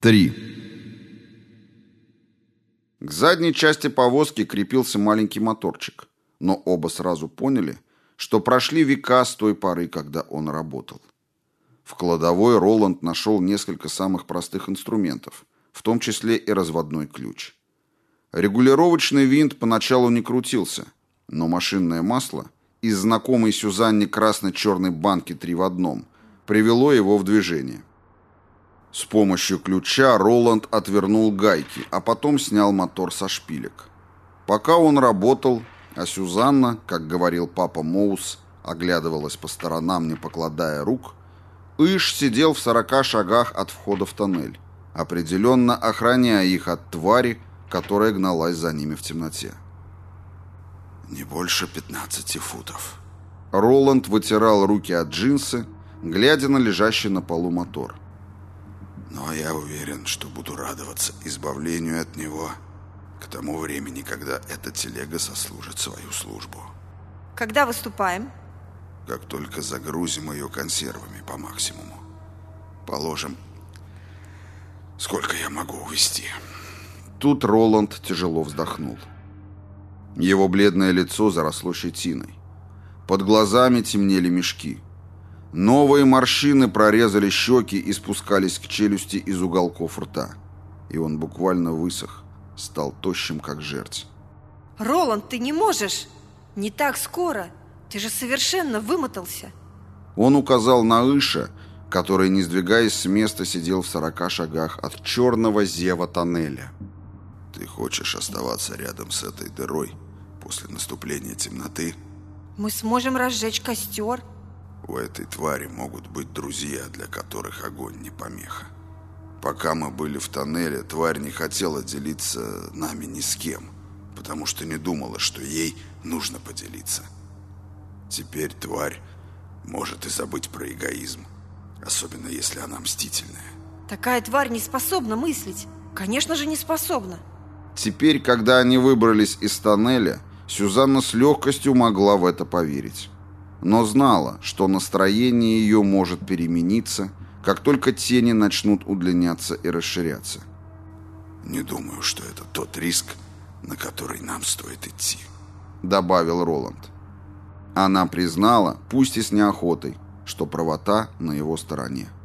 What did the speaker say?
3. К задней части повозки крепился маленький моторчик, но оба сразу поняли, что прошли века с той поры, когда он работал. В кладовой Роланд нашел несколько самых простых инструментов, в том числе и разводной ключ. Регулировочный винт поначалу не крутился, но машинное масло из знакомой Сюзанне красно-черной банки 3 в 1 привело его в движение. С помощью ключа Роланд отвернул гайки, а потом снял мотор со шпилек. Пока он работал, а Сюзанна, как говорил папа Моус, оглядывалась по сторонам, не покладая рук, Иш сидел в 40 шагах от входа в тоннель, определенно охраняя их от твари, которая гналась за ними в темноте. «Не больше 15 футов». Роланд вытирал руки от джинсы, глядя на лежащий на полу мотор. «Но я уверен, что буду радоваться избавлению от него к тому времени, когда эта телега сослужит свою службу». Когда выступаем? Как только загрузим ее консервами по максимуму. Положим, сколько я могу увезти. Тут Роланд тяжело вздохнул. Его бледное лицо заросло щетиной. Под глазами темнели мешки. Новые морщины прорезали щеки и спускались к челюсти из уголков рта. И он буквально высох, стал тощим, как жерть. Роланд, ты не можешь! Не так скоро! Ты же совершенно вымотался. Он указал на Иша, который, не сдвигаясь с места, сидел в 40 шагах от черного зева тоннеля. Ты хочешь оставаться рядом с этой дырой после наступления темноты? Мы сможем разжечь костер. У этой твари могут быть друзья, для которых огонь не помеха. Пока мы были в тоннеле, тварь не хотела делиться нами ни с кем, потому что не думала, что ей нужно поделиться. Теперь тварь может и забыть про эгоизм, особенно если она мстительная. Такая тварь не способна мыслить. Конечно же, не способна. Теперь, когда они выбрались из тоннеля, Сюзанна с легкостью могла в это поверить. Но знала, что настроение ее может перемениться, как только тени начнут удлиняться и расширяться. «Не думаю, что это тот риск, на который нам стоит идти», — добавил Роланд. Она признала, пусть и с неохотой, что правота на его стороне.